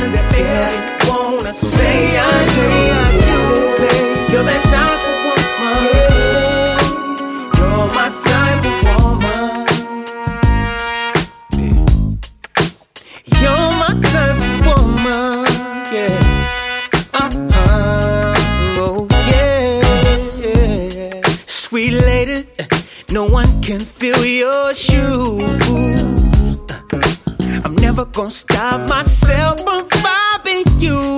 that makes me wanna say I do. You're that type of woman. You're my type of woman. You're my type of woman. Yeah. Oh yeah. Sweet lady, no one can fill your shoes. I'm never gonna stop myself from finding you.